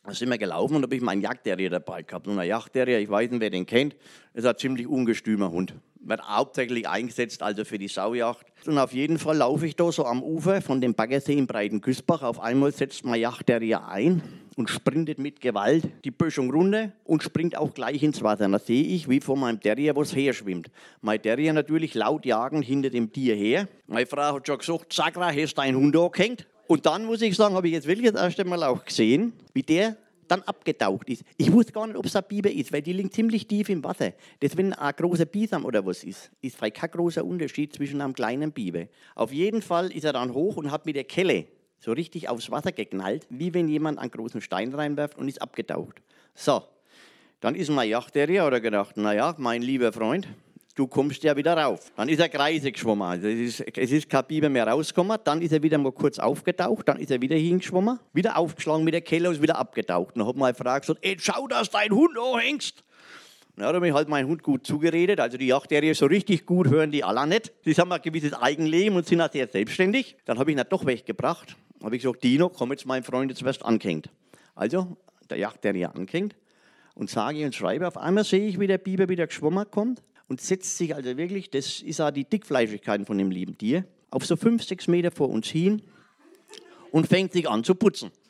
Da sind wir gelaufen und habe ich meinen Jagdterrier dabei gehabt. Und ein Jagdterrier, ich weiß nicht, wer den kennt, ist ein ziemlich ungestümer Hund. Wird hauptsächlich eingesetzt also für die Saujagd. Und auf jeden Fall laufe ich da so am Ufer von dem Baggersee in Breitenküsbach. Auf einmal setzt mein Jagdterrier ein und sprintet mit Gewalt die Böschung runter und springt auch gleich ins Wasser. Da sehe ich, wie vor meinem Terrier was her schwimmt. Mein Terrier natürlich laut jagend hinter dem Tier her. Meine Frau hat schon gesagt, Sagra, hast du deinen Hund angehängt? Und dann muss ich sagen, habe ich jetzt wirklich das erste Mal auch gesehen, wie der dann abgetaucht ist. Ich wusste gar nicht, ob es ein Biber ist, weil die liegt ziemlich tief im Wasser. Das, wenn ein großer Bisam oder was ist vielleicht kein großer Unterschied zwischen einem kleinen Biber. Auf jeden Fall ist er dann hoch und hat mit der Kelle so richtig aufs Wasser geknallt, wie wenn jemand einen großen Stein reinwirft und ist abgetaucht. So, dann ist mein Jagdterrier oder gedacht, naja, mein lieber Freund, du kommst ja wieder rauf. Dann ist er Kreise geschwommen. Also es ist kein Biber mehr rausgekommen. Dann ist er wieder mal kurz aufgetaucht. Dann ist er wieder hingeschwommen. Wieder aufgeschlagen mit der Kelle und ist wieder abgetaucht. Dann hat meine Frau gesagt, ey, schau, dass dein Hund anhängst. Dann hat mir halt mein Hund gut zugeredet. Also die Jagdterrier so richtig gut hören die alle nicht. Die haben ein gewisses Eigenleben und sind auch sehr selbstständig. Dann habe ich ihn doch weggebracht. Dann habe ich gesagt, Dino, komm jetzt, mein Freund, jetzt wirst du angehängt. Also der Jagdterrier angehängt und sage und schreibe. Auf einmal sehe ich, wie der Biber wieder geschwommen kommt. Und setzt sich also wirklich, das ist auch die Dickfleischigkeit von dem lieben Tier, auf so 5, 6 Meter vor uns hin und fängt sich an zu putzen.